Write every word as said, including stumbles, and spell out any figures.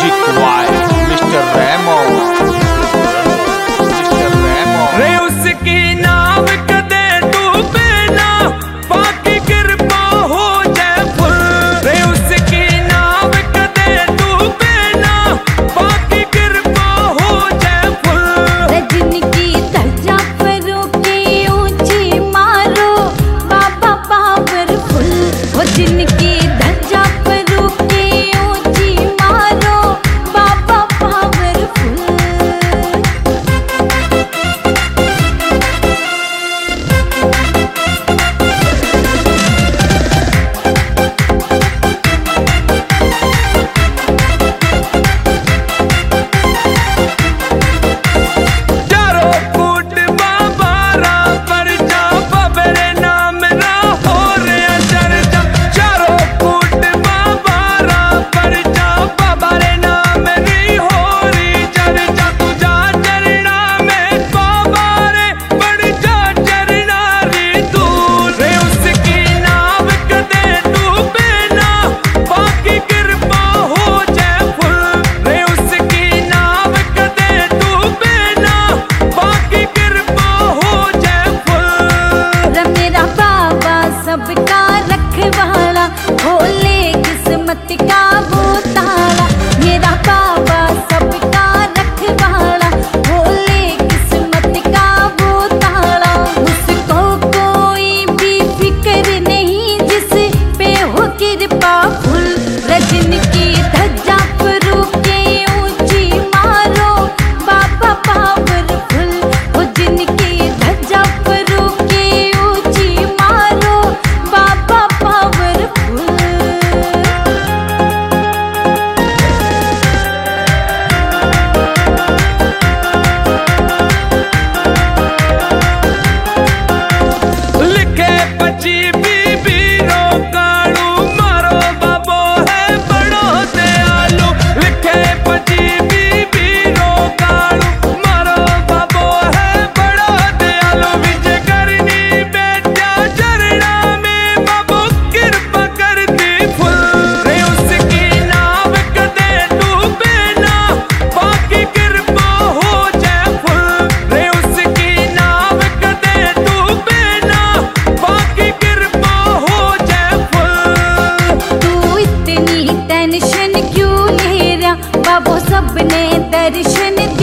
Music वाई Mister Remo Mister Remo रे उसकी नाव कदे डूबे ना बाकी कृपा हो जाए फुल। रे उसकी नाव कदे डूबे ना बाकी कृपा हो जाए फुल। जिनकी धज्जा परों की ऊंची मारो बाबा पावरफुल। वो जिनकी धज्जा परों की ऊंची मारो बाबा पावरफुल। सबका रखवाला खोले किस्मत का वो ताला। मेरा बाबा सबका रखवाला खोले किस्मत का वो ताला। उसको कोई भी फिक्र नहीं जिस पे हो कृपा फुल। रजन की धज्जा परों के ऊंची मारो बाबा पावरफुल। वो जिनकी धज्जा परों के ऊंची मारो बाबा पावरफुल। लिखे पची बीबी रो कालू मारो बाबो है बड़ो दयालु। लिखे पची बीबी रो कालू मारो बाबो है बड़ो दयालु। विजय करनी बेटा चरणा में बाबो कृपा कर दी फुल। रे उसकी नाव कदे डूबे ना बाकी कृपा हो जाए फुल। रे उसकी नाव कदे डूबे ना बाकी कृपा हो जाए फुल। तू इतनी टेंशन क्यों ले रहा बाबू सबने दर्शन